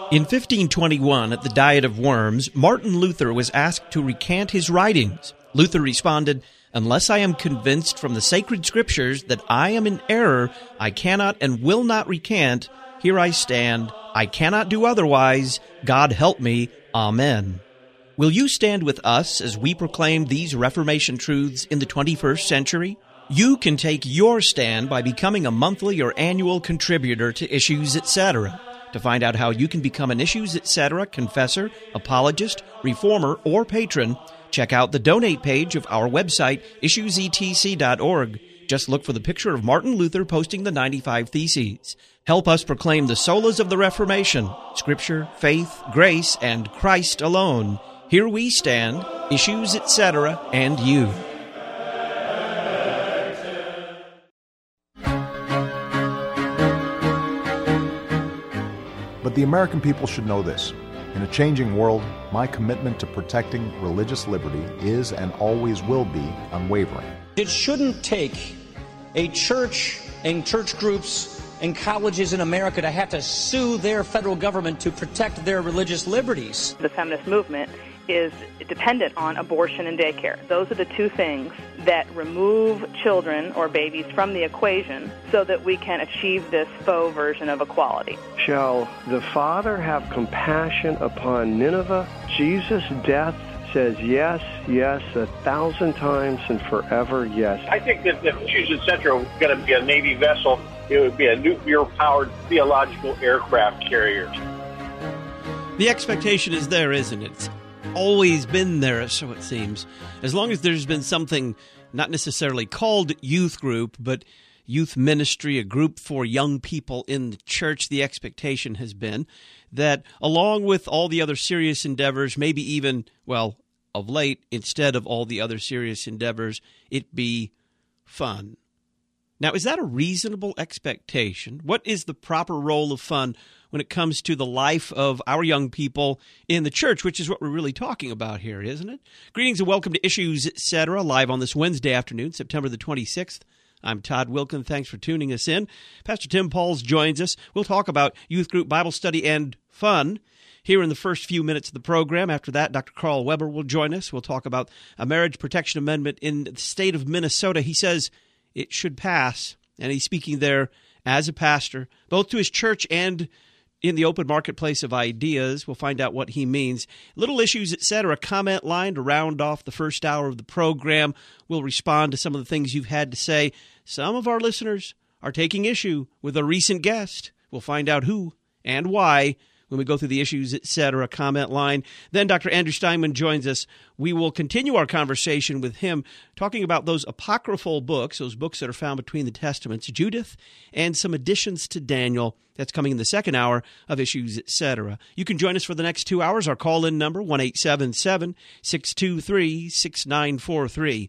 In 1521, at the Diet of Worms, Martin Luther was asked to recant his writings. Luther responded, "Unless I am convinced from the sacred scriptures that I am in error, I cannot and will not recant. Here I stand. I cannot do otherwise. God help me. Amen." Will you stand with us as we proclaim these Reformation truths in the 21st century? You can take your stand by becoming a monthly or annual contributor to Issues Etc. To find out how you can become an Issues Etc. confessor, apologist, reformer, or patron, check out the donate page of our website, issuesetc.org. Just look for the picture of Martin Luther posting the 95 Theses. Help us proclaim the solas of the Reformation, Scripture, faith, grace, and Christ alone. Here we stand, Issues Etc., and you. But the American people should know this. In a changing world, my commitment to protecting religious liberty is and always will be unwavering. It shouldn't take a church and church groups and colleges in America to have to sue their federal government to protect their religious liberties. The feminist movement is dependent on abortion and daycare. Those are the two things that remove children or babies from the equation so that we can achieve this faux version of equality. Shall the Father have compassion upon Nineveh? Jesus' death says yes, yes, 1,000 times and forever yes. I think that if Issues Etc. was going to be a Navy vessel, it would be a nuclear-powered theological aircraft carrier. The expectation is there, isn't it? It's always been there, so it seems. As long as there's been something not necessarily called youth group, but youth ministry, a group for young people in the church, the expectation has been that along with all the other serious endeavors, maybe even, well, of late, instead of all the other serious endeavors, it be fun. Now, is that a reasonable expectation? What is the proper role of fun when it comes to the life of our young people in the church, which is what we're really talking about here, isn't it? Greetings and welcome to Issues Etc., live on this Wednesday afternoon, September the 26th. I'm Todd Wilkin. Thanks for tuning us in. Pastor Tim Pauls joins us. We'll talk about youth group Bible study and fun here in the first few minutes of the program. After that, Dr. Carl Weber will join us. We'll talk about a marriage protection amendment in the state of Minnesota. He says it should pass, and he's speaking there as a pastor, both to his church and in the open marketplace of ideas. We'll find out what he means. Little Issues, Etc. comment line to round off the first hour of the program. We'll respond to some of the things you've had to say. Some of our listeners are taking issue with a recent guest. We'll find out who and why when we go through the Issues, Etc. comment line. Then Dr. Andrew Steinman joins us. We will continue our conversation with him, talking about those apocryphal books, those books that are found between the Testaments, Judith, and some additions to Daniel. That's coming in the second hour of Issues, Etc. You can join us for the next 2 hours. Our call-in number, 1-877-623-6943.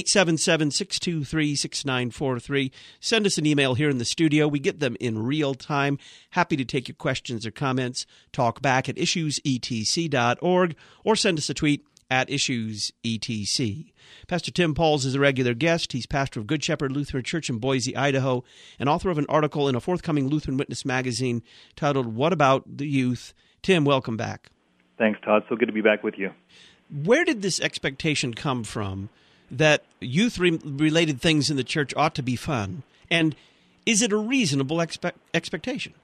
877-623-6943. Send us an email here in the studio. We get them in real time. Happy to take your questions or comments. Talk back at issuesetc.org or send us a tweet at IssuesETC. Pastor Tim Pauls is a regular guest. He's pastor of Good Shepherd Lutheran Church in Boise, Idaho, and author of an article in a forthcoming Lutheran Witness magazine titled, What About the Youth? Tim, welcome back. Thanks, Todd. So good to be back with you. Where did this expectation come from that youth-related things in the church ought to be fun? And is it a reasonable expectation?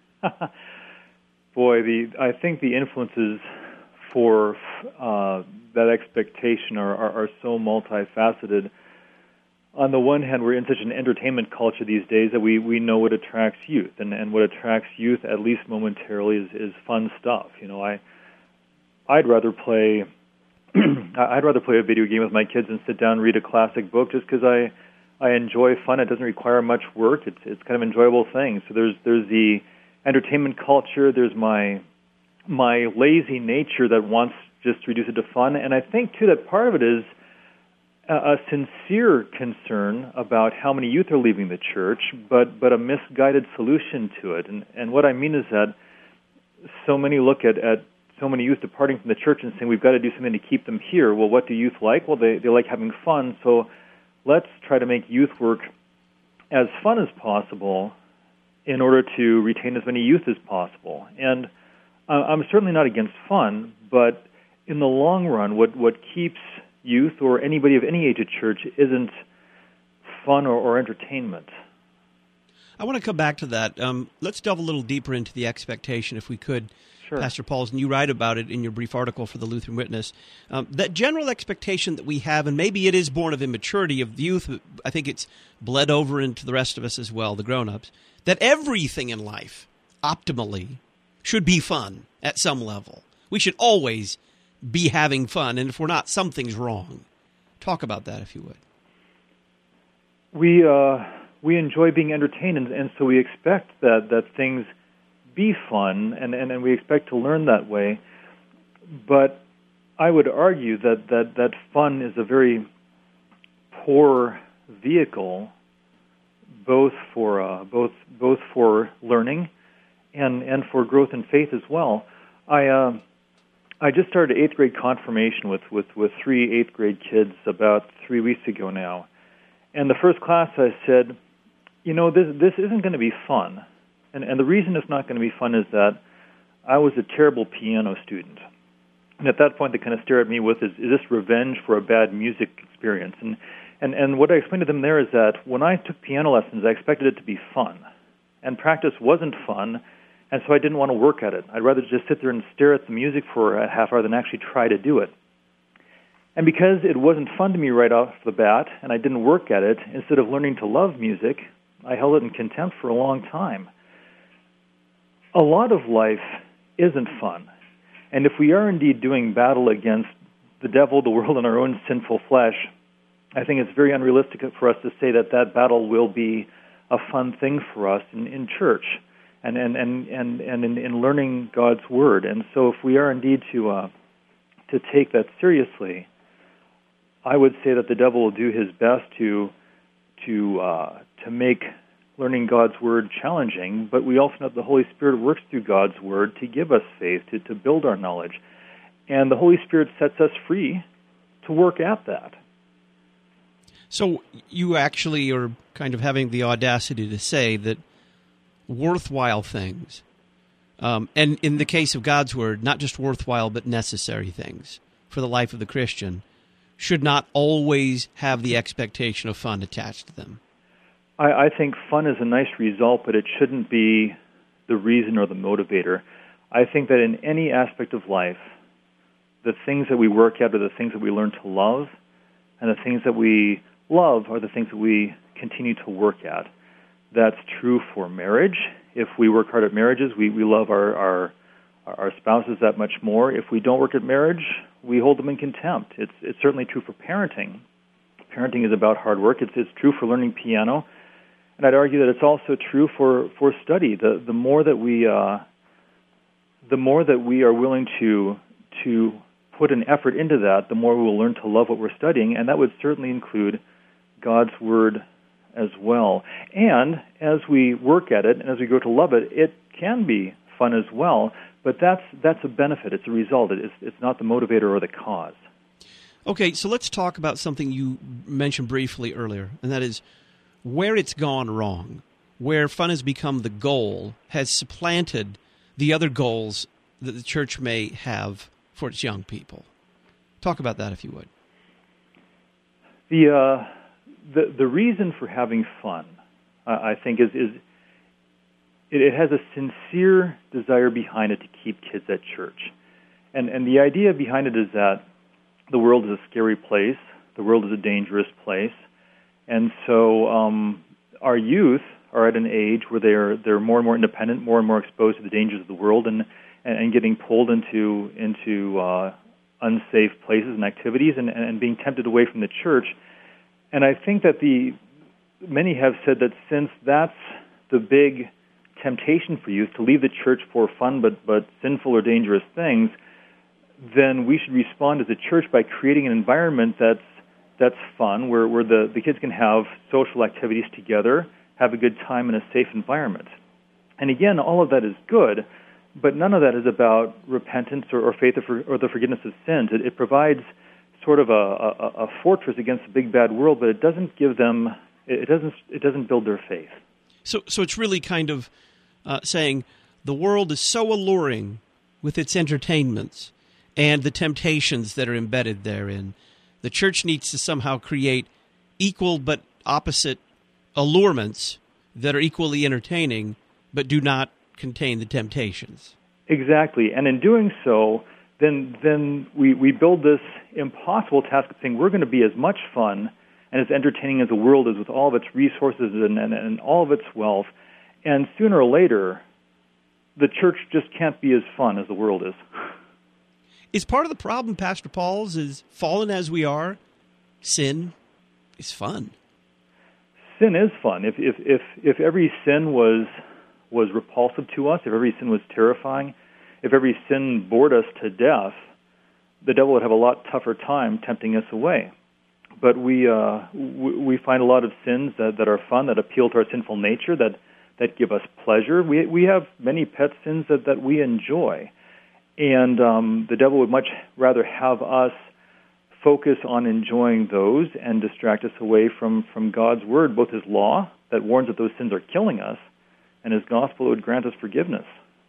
Boy, I think the influences for that expectation are so multifaceted. On the one hand, we're in such an entertainment culture these days that we know what attracts youth, and what attracts youth, at least momentarily, is fun stuff. You know, I'd rather play a video game with my kids and sit down and read a classic book just because I enjoy fun. It doesn't require much work. It's kind of an enjoyable thing. So there's the entertainment culture. There's my lazy nature that wants just to reduce it to fun. And I think, too, that part of it is a sincere concern about how many youth are leaving the church, but a misguided solution to it. And what I mean is that so many look at so many youth departing from the church and saying, we've got to do something to keep them here. Well, what do youth like? Well, they like having fun, so let's try to make youth work as fun as possible in order to retain as many youth as possible. And I'm certainly not against fun, but in the long run, what keeps youth or anybody of any age at church isn't fun or entertainment. I want to come back to that. Let's delve a little deeper into the expectation, if we could, Sure. Pastor Pauls, and you write about it in your brief article for the Lutheran Witness. That general expectation that we have, and maybe it is born of immaturity of youth, I think it's bled over into the rest of us as well, the grown-ups, that everything in life, optimally, should be fun at some level. We should always be having fun, and if we're not, something's wrong. Talk about that, if you would. We enjoy being entertained, and so we expect that things be fun, and we expect to learn that way. But I would argue that fun is a very poor vehicle, both for learning and for growth in faith as well. I just started 8th grade confirmation with 3 8th grade kids about 3 weeks ago now. And the first class I said, this isn't going to be fun. And the reason it's not going to be fun is that I was a terrible piano student. And at that point, they kind of stare at me with, is this revenge for a bad music experience? And what I explained to them there is that when I took piano lessons, I expected it to be fun. And practice wasn't fun, and so I didn't want to work at it. I'd rather just sit there and stare at the music for a half hour than actually try to do it. And because it wasn't fun to me right off the bat, and I didn't work at it, instead of learning to love music, I held it in contempt for a long time. A lot of life isn't fun. And if we are indeed doing battle against the devil, the world, and our own sinful flesh, I think it's very unrealistic for us to say that battle will be a fun thing for us in church and in learning God's Word. And so if we are indeed to take that seriously, I would say that the devil will do his best to make learning God's Word challenging, but we also know that the Holy Spirit works through God's Word to give us faith, to build our knowledge. And the Holy Spirit sets us free to work at that. So you actually are kind of having the audacity to say that worthwhile things, and in the case of God's Word, not just worthwhile but necessary things for the life of the Christian, should not always have the expectation of fun attached to them. I think fun is a nice result, but it shouldn't be the reason or the motivator. I think that in any aspect of life, the things that we work at are the things that we learn to love, and the things that we love are the things that we continue to work at. That's true for marriage. If we work hard at marriages, we love our spouses that much more. If we don't work at marriage, we hold them in contempt. It's certainly true for parenting. Parenting is about hard work. It's true for learning piano. And I'd argue that it's also true for study. The more that we are willing to put an effort into that, the more we will learn to love what we're studying, and that would certainly include God's Word as well. And as we work at it and as we grow to love it, it can be fun as well. But that's a benefit. It's a result. It's not the motivator or the cause. Okay, so let's talk about something you mentioned briefly earlier, and that is where it's gone wrong, where fun has become the goal, has supplanted the other goals that the church may have for its young people. Talk about that, if you would. The reason for having fun, I think, is it has a sincere desire behind it to keep kids at church. And the idea behind it is that the world is a scary place, the world is a dangerous place, and so our youth are at an age where they're more and more independent, more and more exposed to the dangers of the world, and getting pulled into unsafe places and activities, and being tempted away from the church. And I think that many have said that since that's the big temptation for youth, to leave the church for fun but sinful or dangerous things, then we should respond as a church by creating an environment that's fun, where the kids can have social activities together, have a good time in a safe environment. And again, all of that is good, but none of that is about repentance or faith or the forgiveness of sins. It provides sort of a fortress against the big bad world, but it doesn't give them. It doesn't build their faith. So it's really kind of saying the world is so alluring with its entertainments and the temptations that are embedded therein. The church needs to somehow create equal but opposite allurements that are equally entertaining but do not contain the temptations. Exactly. And in doing so, then we build this impossible task of saying we're going to be as much fun and as entertaining as the world is with all of its resources and all of its wealth. And sooner or later, the church just can't be as fun as the world is. Is part of the problem, Pastor Pauls, is fallen as we are, sin is fun. Sin is fun. If every sin was repulsive to us, if every sin was terrifying, if every sin bored us to death, the devil would have a lot tougher time tempting us away. But we find a lot of sins that are fun, that appeal to our sinful nature, that give us pleasure. We have many pet sins that we enjoy. And the devil would much rather have us focus on enjoying those and distract us away from God's word, both his law that warns that those sins are killing us, and his gospel that would grant us forgiveness.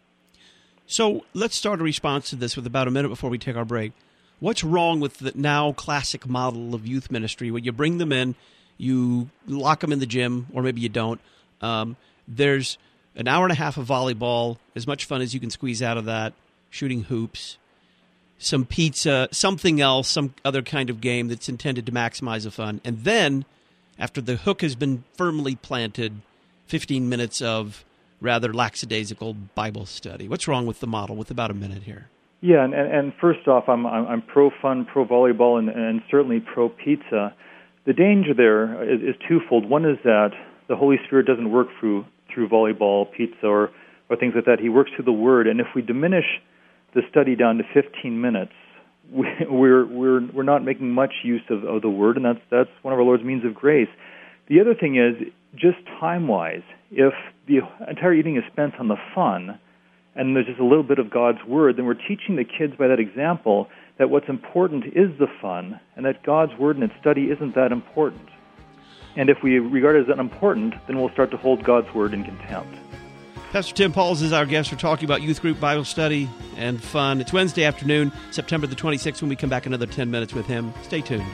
So let's start a response to this with about a minute before we take our break. What's wrong with the now classic model of youth ministry where you bring them in, you lock them in the gym, or maybe you don't. There's an hour and a half of volleyball, as much fun as you can squeeze out of that, shooting hoops, some pizza, something else, some other kind of game that's intended to maximize the fun. And then, after the hook has been firmly planted, 15 minutes of rather lackadaisical Bible study. What's wrong with the model with about a minute here? Yeah, and first off, I'm pro-fun, pro-volleyball, and certainly pro-pizza. The danger there is twofold. One is that the Holy Spirit doesn't work through volleyball, pizza, or things like that. He works through the Word, and if we diminish the study down to 15 minutes, we're not making much use of the Word, and that's one of our Lord's means of grace. The other thing is, just time-wise, if the entire evening is spent on the fun, and there's just a little bit of God's Word, then we're teaching the kids by that example that what's important is the fun, and that God's Word and its study isn't that important. And if we regard it as unimportant, then we'll start to hold God's Word in contempt. Pastor Tim Pauls is our guest. We're talking about youth group Bible study and fun. It's Wednesday afternoon, September the 26th, when we come back another 10 minutes with him. Stay tuned.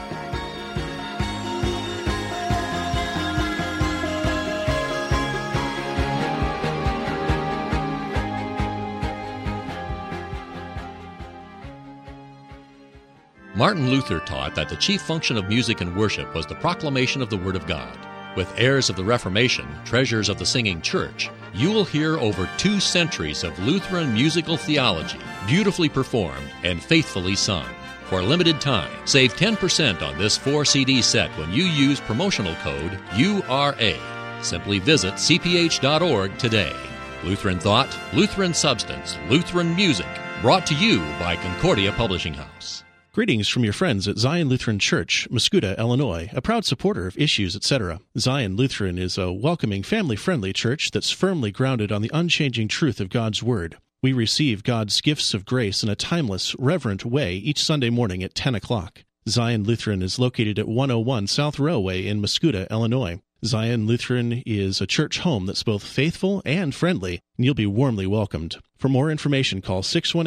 Martin Luther taught that the chief function of music and worship was the proclamation of the Word of God. With heirs of the Reformation, treasures of the singing church, you will hear over 2 centuries of Lutheran musical theology, beautifully performed and faithfully sung. For a limited time, save 10% on this 4-CD set when you use promotional code URA. Simply visit cph.org today. Lutheran Thought, Lutheran Substance, Lutheran Music, brought to you by Concordia Publishing House. Greetings from your friends at Zion Lutheran Church, Muscuda, Illinois, a proud supporter of Issues, etc. Zion Lutheran is a welcoming, family-friendly church that's firmly grounded on the unchanging truth of God's Word. We receive God's gifts of grace in a timeless, reverent way each Sunday morning at 10 o'clock. Zion Lutheran is located at 101 South Railway in Muscuda, Illinois. Zion Lutheran is a church home that's both faithful and friendly, and you'll be warmly welcomed. For more information, call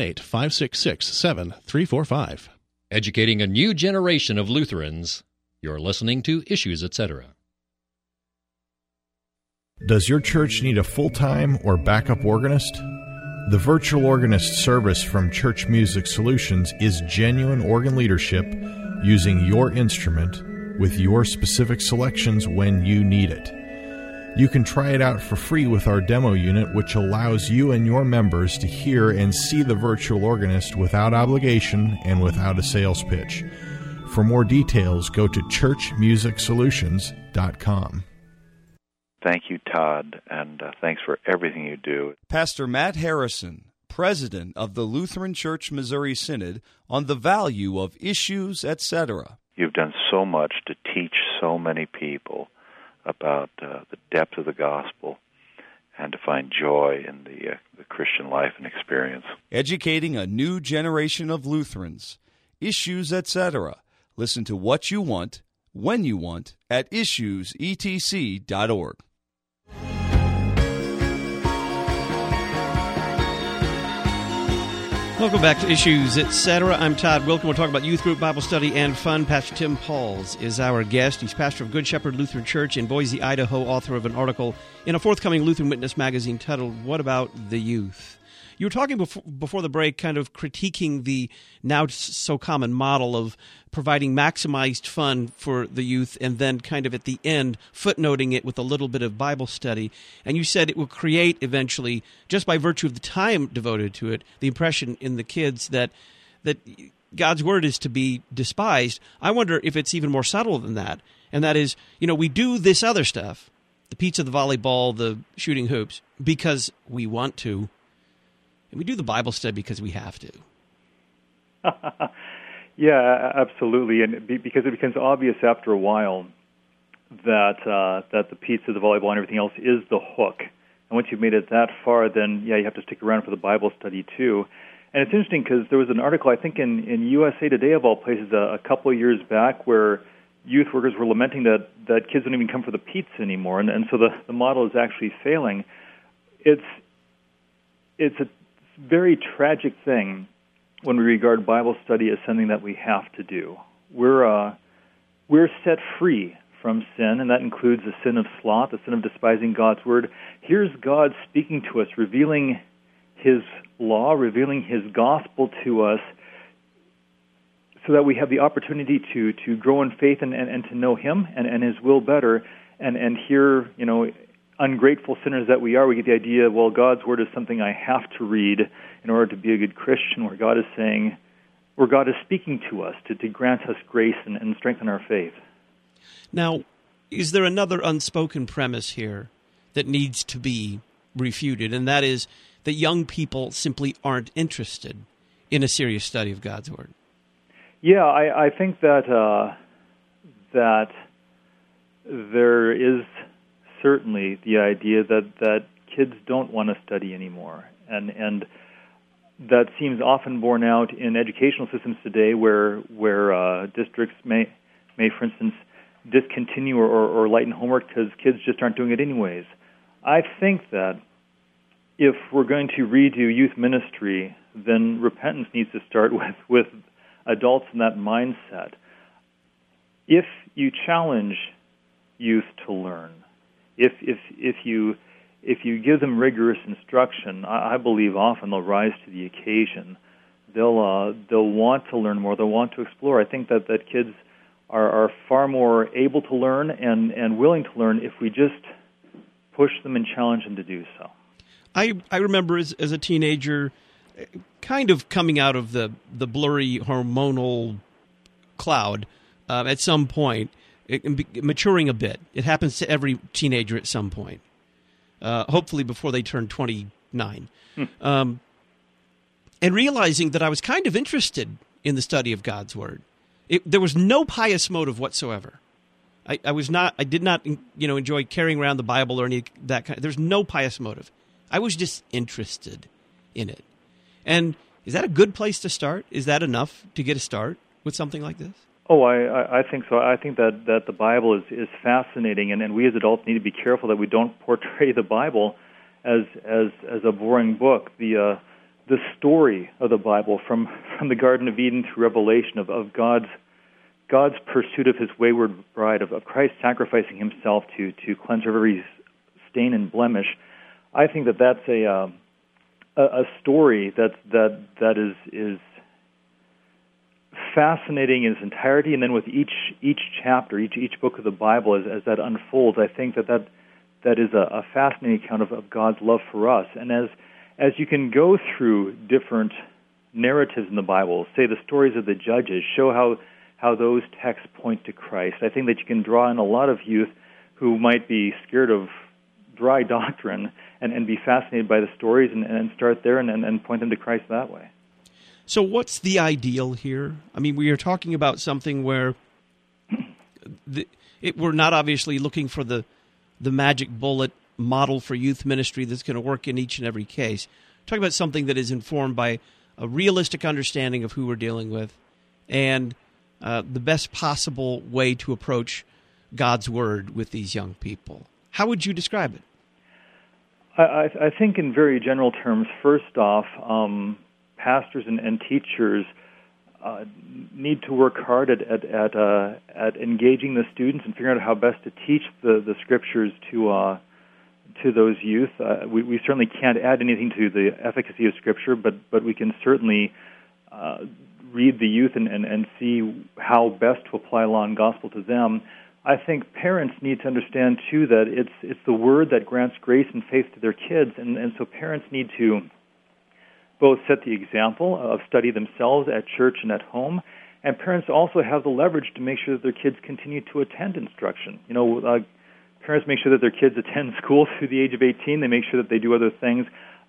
618-566-7345. Educating a new generation of Lutherans. You're listening to Issues, etc. Does your church need a full-time or backup organist? The Virtual Organist service from Church Music Solutions is genuine organ leadership using your instrument with your specific selections when you need it. You can try it out for free with our demo unit, which allows you and your members to hear and see the virtual organist without obligation and without a sales pitch. For more details, go to churchmusicsolutions.com. Thank you, Todd, and thanks for everything you do. Pastor Matt Harrison, president of the Lutheran Church Missouri Synod, on the value of Issues, etc. You've done so much to teach so many people about the depth of the gospel and to find joy in the Christian life and experience. Educating a new generation of Lutherans. Issues, etc. Listen to what you want, when you want, at issuesetc.org. Welcome back to Issues, Etc. I'm Todd Wilken. We're talking about youth group, Bible study, and fun. Pastor Tim Pauls is our guest. He's pastor of Good Shepherd Lutheran Church in Boise, Idaho, author of an article in a forthcoming Lutheran Witness magazine titled, What About the Youth? You were talking before the break, kind of critiquing the now so common model of providing maximized fun for the youth and then kind of at the end footnoting it with a little bit of Bible study. And you said it will create eventually, just by virtue of the time devoted to it, the impression in the kids that God's Word is to be despised. I wonder if it's even more subtle than that. And that is, we do this other stuff, the pizza, the volleyball, the shooting hoops, because we want to. And we do the Bible study because we have to. Yeah, absolutely. And because it becomes obvious after a while that the pizza, the volleyball, and everything else is the hook. And once you've made it that far, then, you have to stick around for the Bible study, too. And it's interesting because there was an article, I think, in USA Today, of all places, a couple of years back where youth workers were lamenting that kids don't even come for the pizza anymore. And so the model is actually failing. It's a very tragic thing when we regard Bible study as something that we have to do. We're set free from sin, and that includes the sin of sloth, the sin of despising God's Word. Here's God speaking to us, revealing His law, revealing His gospel to us, so that we have the opportunity to grow in faith and to know Him and His will better. And here, ungrateful sinners that we are, we get the idea, well, God's Word is something I have to read in order to be a good Christian, where God is speaking to us to grant us grace and strengthen our faith. Now, is there another unspoken premise here that needs to be refuted, and that is that young people simply aren't interested in a serious study of God's Word? Yeah, I think that there is certainly the idea that kids don't want to study anymore, and that seems often borne out in educational systems today, where districts may, for instance, discontinue or lighten homework because kids just aren't doing it anyways. I think that if we're going to redo youth ministry, then repentance needs to start with adults in that mindset. If you challenge youth to learn, if you give them rigorous instruction, I believe often they'll rise to the occasion. They'll want to learn more. They'll want to explore. I think that kids are far more able to learn and willing to learn if we just push them and challenge them to do so. I remember as a teenager kind of coming out of the blurry hormonal cloud at some point, maturing a bit. It happens to every teenager at some point, hopefully before they turn 29. And realizing that I was kind of interested in the study of God's Word. There was no pious motive whatsoever. I did not enjoy carrying around the Bible or any of that kind. There's no pious motive. I was just interested in it. And is that a good place to start? Is that enough to get a start with something like this? Oh, I think so. I think that the Bible is fascinating, and we as adults need to be careful that we don't portray the Bible as a boring book. The story of the Bible from the Garden of Eden through Revelation of God's pursuit of His wayward bride, of Christ sacrificing Himself to cleanse every stain and blemish. I think that's a story that is fascinating in its entirety, and then with each chapter, each book of the Bible, as that unfolds, I think that is a fascinating account of God's love for us. And as you can go through different narratives in the Bible, say the stories of the judges, show how those texts point to Christ, I think that you can draw in a lot of youth who might be scared of dry doctrine and be fascinated by the stories and start there and point them to Christ that way. So what's the ideal here? I mean, we are talking about something where we're not obviously looking for the magic bullet model for youth ministry that's going to work in each and every case. We're talking about something that is informed by a realistic understanding of who we're dealing with and the best possible way to approach God's Word with these young people. How would you describe it? I think in very general terms, first off, pastors and teachers need to work hard at engaging the students and figuring out how best to teach the Scriptures to those youth. We certainly can't add anything to the efficacy of Scripture, but we can certainly read the youth and see how best to apply law and gospel to them. I think parents need to understand, too, that it's the Word that grants grace and faith to their kids, and so parents need to both set the example of study themselves at church and at home, and parents also have the leverage to make sure that their kids continue to attend instruction. Parents make sure that their kids attend school through the age of 18. They make sure that they do other things.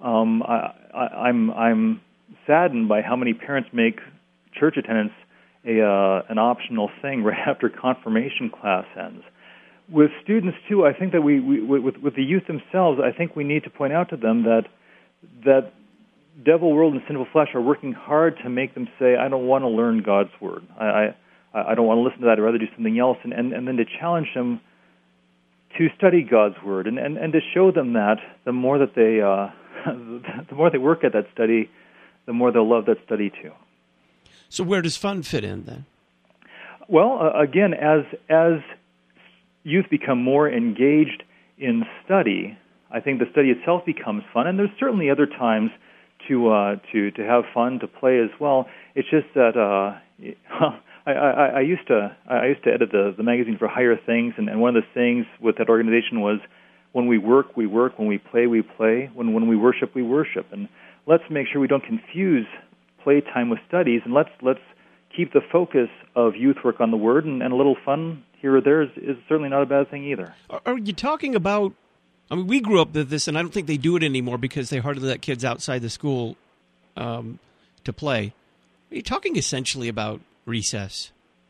I'm saddened by how many parents make church attendance an optional thing right after confirmation class ends. With students too, I think that with the youth themselves, I think we need to point out to them that devil, world, and sinful flesh are working hard to make them say, I don't want to learn God's Word. I don't want to listen to that. I'd rather do something else. And then to challenge them to study God's Word and to show them that the more that they the more they work at that study, the more they'll love that study too. So where does fun fit in then? Well, again, as youth become more engaged in study, I think the study itself becomes fun, and there's certainly other times to have fun, to play as well. It's just that I used to edit the magazine for Higher Things, and one of the things with that organization was when we work, we work. When we play, we play. When we worship, we worship. And let's make sure we don't confuse playtime with studies, and let's keep the focus of youth work on the Word, and a little fun here or there is certainly not a bad thing either. Are you talking about? I mean, we grew up with this, and I don't think they do it anymore because they hardly let kids outside the school to play. Are you talking essentially about recess?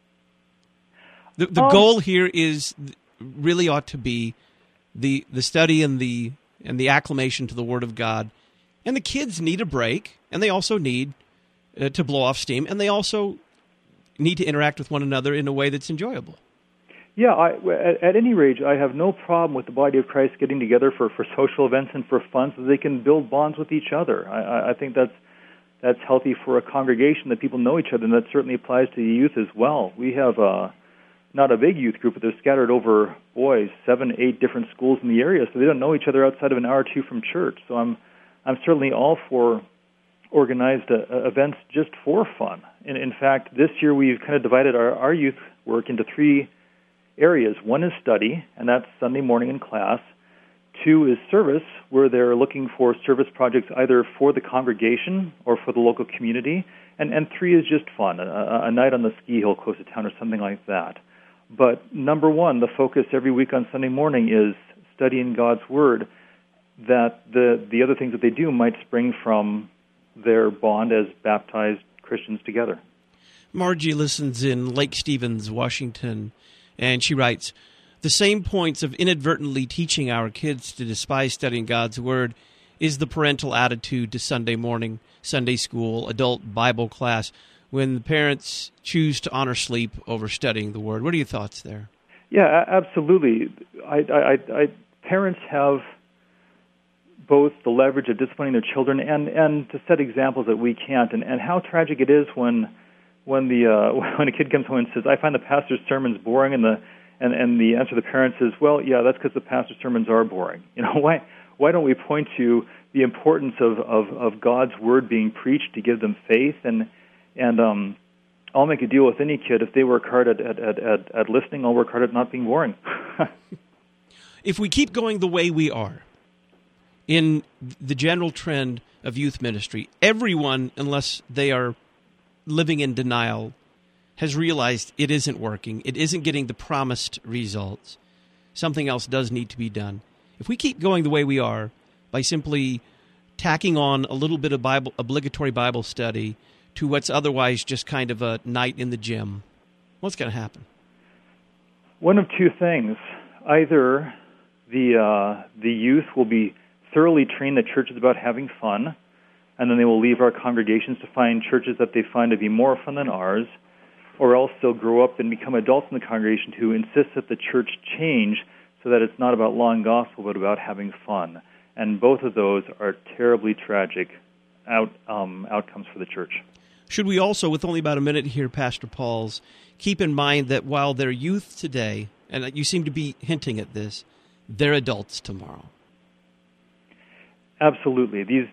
The goal here is really ought to be the study and the acclamation to the Word of God, and the kids need a break, and they also need to blow off steam, and they also need to interact with one another in a way that's enjoyable. Yeah, at any rate, I have no problem with the body of Christ getting together for social events and for fun so they can build bonds with each other. I think that's healthy for a congregation, that people know each other, and that certainly applies to the youth as well. We have not a big youth group, but they're scattered over, 7-8 different schools in the area, so they don't know each other outside of an hour or two from church. So I'm certainly all for organized events just for fun. And in fact, this year we've kind of divided our youth work into 3 areas. One is study, and that's Sunday morning in class. 2 is service, where they're looking for service projects either for the congregation or for the local community. And 3 is just fun, a night on the ski hill close to town or something like that. But number 1, the focus every week on Sunday morning is studying God's Word, that the other things that they do might spring from their bond as baptized Christians together. Margie listens in Lake Stevens, Washington, and she writes, the same points of inadvertently teaching our kids to despise studying God's Word is the parental attitude to Sunday morning, Sunday school, adult Bible class, when the parents choose to honor sleep over studying the Word. What are your thoughts there? Yeah, absolutely. Parents have both the leverage of disciplining their children and to set examples that we can't. And how tragic it is when a kid comes home and says, I find the pastor's sermons boring, and the answer to the parents is, well, yeah, that's because the pastor's sermons are boring. Why don't we point to the importance of God's Word being preached to give them faith? And I'll make a deal with any kid. If they work hard at listening, I'll work hard at not being boring. If we keep going the way we are, in the general trend of youth ministry, everyone, unless they are living in denial, has realized it isn't working. It isn't getting the promised results. Something else does need to be done. If we keep going the way we are, by simply tacking on a little bit of obligatory Bible study to what's otherwise just kind of a night in the gym, what's going to happen? One of 2 things. Either the youth will be thoroughly trained that church is about having fun, and then they will leave our congregations to find churches that they find to be more fun than ours, or else they'll grow up and become adults in the congregation who insist that the church change so that it's not about law and gospel but about having fun. And both of those are terribly tragic outcomes for the church. Should we also, with only about a minute here, Pastor Pauls, keep in mind that while they're youth today, and you seem to be hinting at this, they're adults tomorrow? Absolutely. These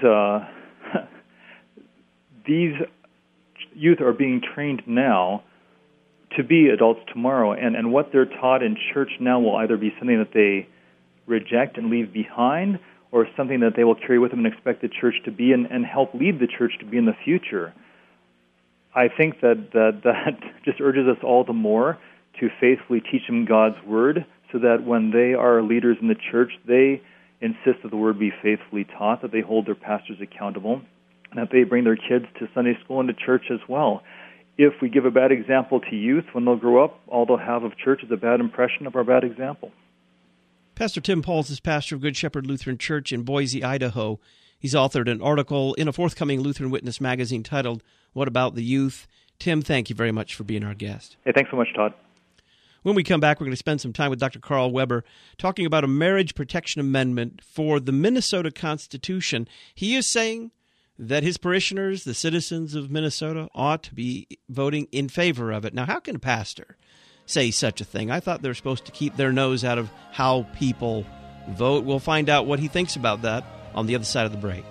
youth are being trained now to be adults tomorrow, and what they're taught in church now will either be something that they reject and leave behind, or something that they will carry with them and expect the church to be and help lead the church to be in the future. I think that just urges us all the more to faithfully teach them God's Word, so that when they are leaders in the church, they insist that the Word be faithfully taught, that they hold their pastors accountable, and that they bring their kids to Sunday school and to church as well. If we give a bad example to youth, when they'll grow up, all they'll have of church is a bad impression of our bad example. Pastor Tim Pauls is pastor of Good Shepherd Lutheran Church in Boise, Idaho. He's authored an article in a forthcoming Lutheran Witness magazine titled, What About the Youth? Tim, thank you very much for being our guest. Hey, thanks so much, Todd. When we come back, we're going to spend some time with Dr. Carl Weber talking about a marriage protection amendment for the Minnesota Constitution. He is saying that his parishioners, the citizens of Minnesota, ought to be voting in favor of it. Now, how can a pastor say such a thing? I thought they're supposed to keep their nose out of how people vote. We'll find out what he thinks about that on the other side of the break.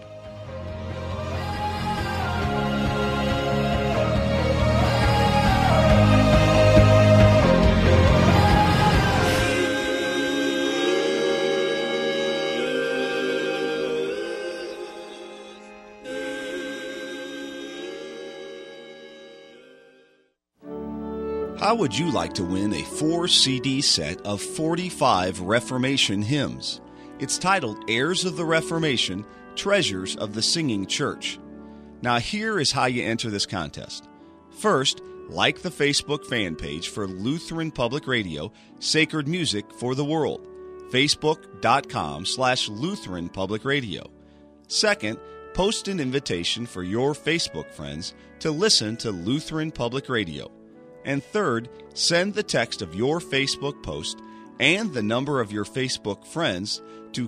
How would you like to win a 4-CD set of 45 Reformation hymns? It's titled Heirs of the Reformation, Treasures of the Singing Church. Now here is how you enter this contest. First, like the Facebook fan page for Lutheran Public Radio, Sacred Music for the World, facebook.com/Lutheran Public Radio. Second, post an invitation for your Facebook friends to listen to Lutheran Public Radio. And third, send the text of your Facebook post and the number of your Facebook friends to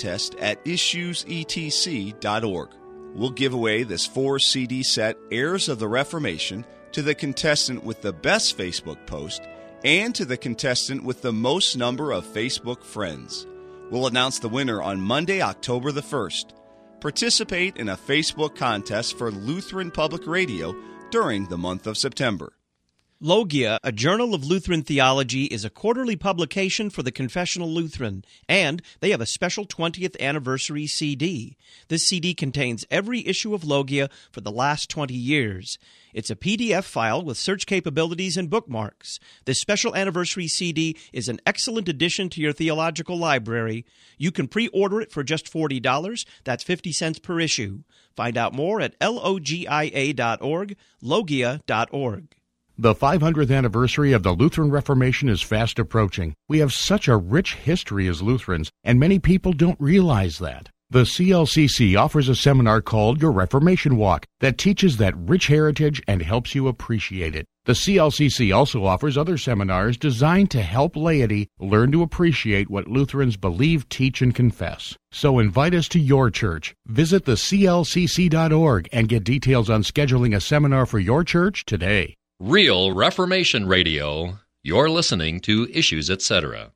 contest@issuesetc.org. We'll give away this 4-CD set, Heirs of the Reformation, to the contestant with the best Facebook post and to the contestant with the most number of Facebook friends. We'll announce the winner on Monday, October the 1st. Participate in a Facebook contest for Lutheran Public Radio during the month of September. Logia, a journal of Lutheran theology, is a quarterly publication for the Confessional Lutheran, and they have a special 20th anniversary CD. This CD contains every issue of Logia for the last 20 years. It's a PDF file with search capabilities and bookmarks. This special anniversary CD is an excellent addition to your theological library. You can pre-order it for just $40. That's 50 cents per issue. Find out more at logia.org, logia.org. The 500th anniversary of the Lutheran Reformation is fast approaching. We have such a rich history as Lutherans, and many people don't realize that. The CLCC offers a seminar called Your Reformation Walk that teaches that rich heritage and helps you appreciate it. The CLCC also offers other seminars designed to help laity learn to appreciate what Lutherans believe, teach, and confess. So invite us to your church. Visit theclcc.org and get details on scheduling a seminar for your church today. Real Reformation Radio. You're listening to Issues, Etc.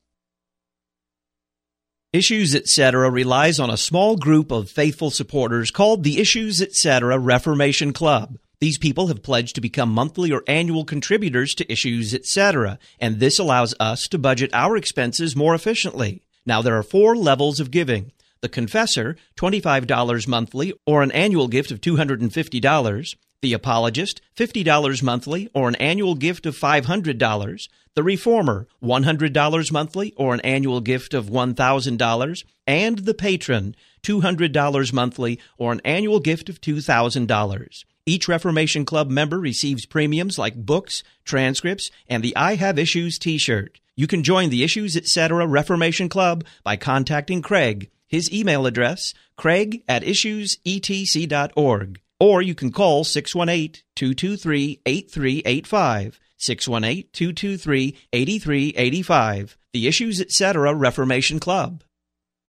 Issues, Etc. relies on a small group of faithful supporters called the Issues, Etc. Reformation Club. These people have pledged to become monthly or annual contributors to Issues, Etc., and this allows us to budget our expenses more efficiently. Now, there are 4 levels of giving. The Confessor, $25 monthly or an annual gift of $250. The Apologist, $50 monthly or an annual gift of $500. The Reformer, $100 monthly or an annual gift of $1,000. And the Patron, $200 monthly or an annual gift of $2,000. Each Reformation Club member receives premiums like books, transcripts, and the I Have Issues t-shirt. You can join the Issues, Etc. Reformation Club by contacting Craig. His email address, craig@issuesetc.org. Or you can call 618-223-8385, 618-223-8385, the Issues, Etc. Reformation Club.